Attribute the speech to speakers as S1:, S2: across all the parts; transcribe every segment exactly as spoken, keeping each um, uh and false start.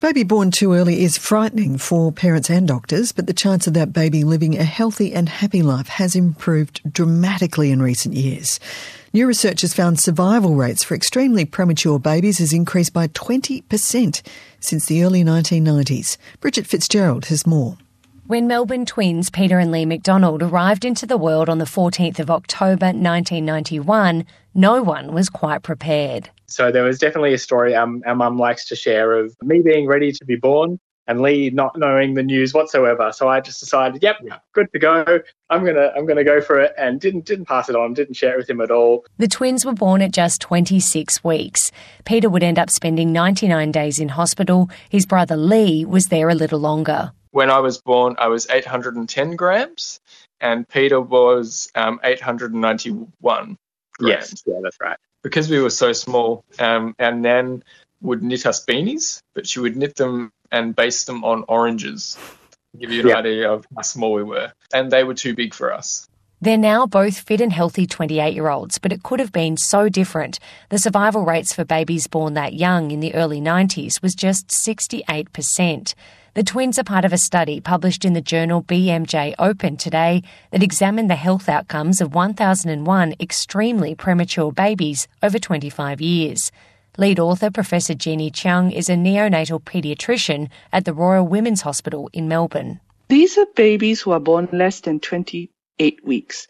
S1: Baby born too early is frightening for parents and doctors, but the chance of that baby living a healthy and happy life has improved dramatically in recent years. New research has found survival rates for extremely premature babies has increased by twenty percent since the early nineteen nineties. Bridget Fitzgerald has more.
S2: When Melbourne twins Peter and Lee McDonald arrived into the world on the fourteenth of October nineteen ninety-one, no one was quite prepared.
S3: So there was definitely a story um, our mum likes to share of me being ready to be born and Lee not knowing the news whatsoever. So I just decided, yep, good to go. I'm gonna I'm gonna go for it, and didn't didn't pass it on, didn't share it with him at all.
S2: The twins were born at just twenty-six weeks. Peter would end up spending ninety-nine days in hospital. His brother Lee was there a little longer.
S4: When I was born, I was eight hundred ten grams, and Peter was um, eight hundred ninety-one grams.
S3: Yes, yeah, that's right.
S4: Because we were so small, um, our nan would knit us beanies, but she would knit them and base them on oranges, to give you an
S3: yeah.
S4: idea of how small we were. And they were too big for us.
S2: They're now both fit and healthy twenty-eight-year-olds, but it could have been so different. The survival rates for babies born that young in the early nineties was just sixty-eight percent. The twins are part of a study published in the journal B M J Open today that examined the health outcomes of one thousand one extremely premature babies over twenty-five years. Lead author Professor Jeannie Cheung is a neonatal paediatrician at the Royal Women's Hospital in Melbourne.
S5: These are babies who are born less than twenty-eight weeks.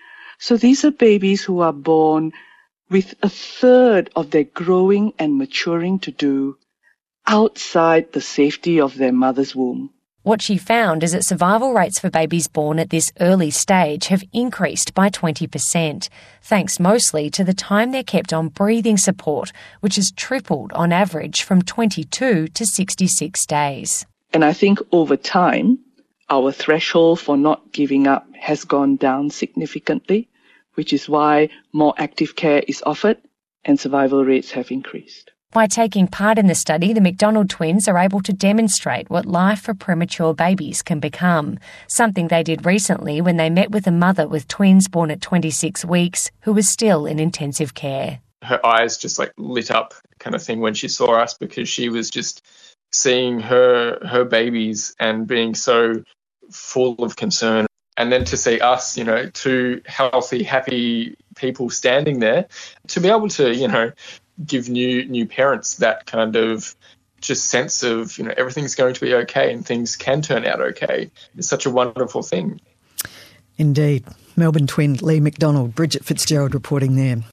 S5: So these are babies who are born with a third of their growing and maturing to do outside the safety of their mother's womb.
S2: What she found is that survival rates for babies born at this early stage have increased by twenty percent, thanks mostly to the time they're kept on breathing support, which has tripled on average from twenty-two to sixty-six days.
S5: And I think over time, our threshold for not giving up has gone down significantly, which is why more active care is offered and survival rates have increased.
S2: By taking part in the study, the McDonald twins are able to demonstrate what life for premature babies can become, something they did recently when they met with a mother with twins born at twenty-six weeks who was still in intensive care.
S4: Her eyes just like lit up kind of thing when she saw us, because she was just seeing her her babies and being so full of concern. And then to see us, you know, two healthy, happy people standing there, to be able to, you know, give new new parents that kind of just sense of, you know, everything's going to be okay and things can turn out okay. It's such a wonderful thing.
S1: Indeed. Melbourne twin Lee McDonald, Bridget Fitzgerald reporting there.